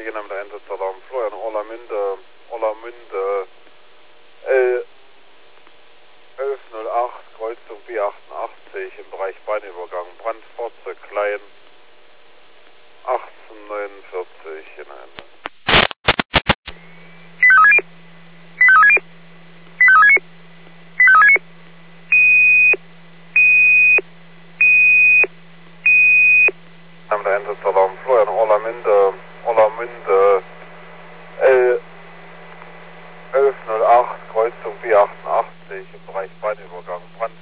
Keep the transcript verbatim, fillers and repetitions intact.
dreiundachtzig in einem der Einsatzalarm Florian Orlamünde, Orlamünde L elf null acht, Kreuzung B achtundachtzig im Bereich Bahnübergang, Brandfahrzeug klein, achtzehnhundertneunundvierzig in einem. Der Einsatzalarm Florian Orlamünde, Orlamünde L elf null acht, Kreuzung B achtundachtzig im Bereich Bahnübergang, Brand